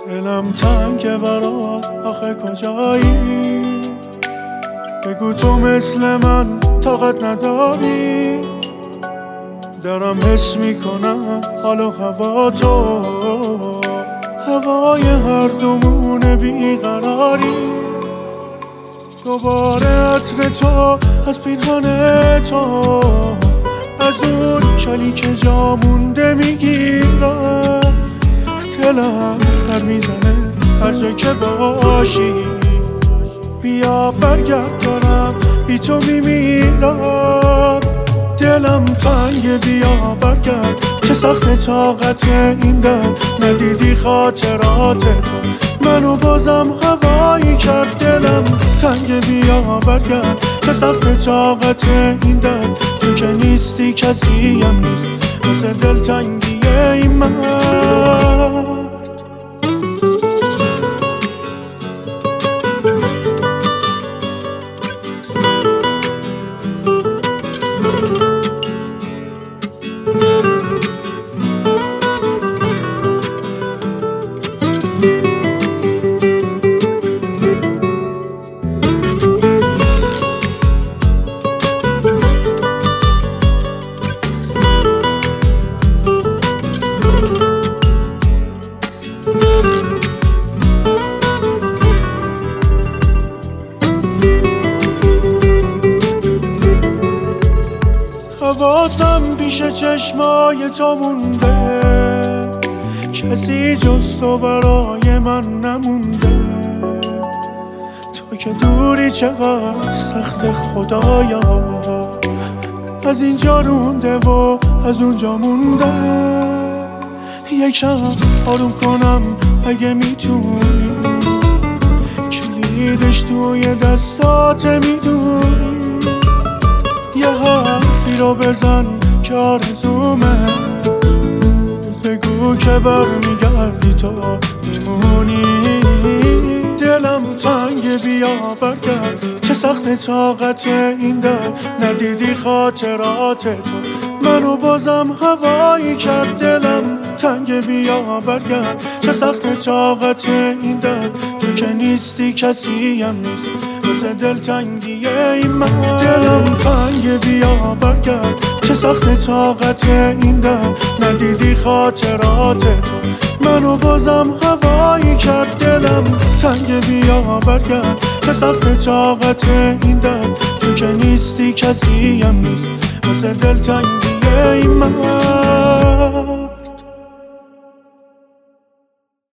دلم تنگه برات، آخه کجایی؟ بگو تو مثل من طاقت نداری. دارم حس میکنم حال و هوا تو، هوای هر دومون بیقراری. دوباره عطر تو از پیرهن تو، از اون شلی که جا مونده میگیرم. دلم در میزنه هر جا که باشی. بیا برگرد، دارم بی تو میمیرم. دلم تنگ، بیا برگرد، چه سخت طاقت این دل. ندیدی خاطرات تو منو بازم هوایی کرد. دلم تنگ، بیا برگرد، چه سخت طاقت این دل. تو که نیستی کسی هم نیست واسه دلتنگی این مرد. حواسم پیش چشمای تو مونده، کسی جز تو برای من نمونده. تو که دوری چقدر سخت خدایا، از اینجا رونده و از اونجا مونده. یکم آروم کنم اگه میتونی، کلیدش توی دستات میدونی. یه حرفی رو بزن که آرزومه، بگو که برمیگردی تو میمونی. دلم تنگ، بیا برگرد، چه سخت طاقت این دل. ندیدی خاطرات تو منو بازم هوایی کرد. دلم تنگ، بیا برگرد، چه سخت طاقت این دل. تو که نیستی کسی هم نیست واسه دلتنگی این من. دلم تنگ، بیا برگرد، چه سخت طاقت این دل. ندیدی خاطرات تو منو بازم هوایی کرد. دلم تنگ، بیا برگرد، چه سخت طاقت این دل. تو که نیستی کسی هم نیست واسه دلتنگی این من.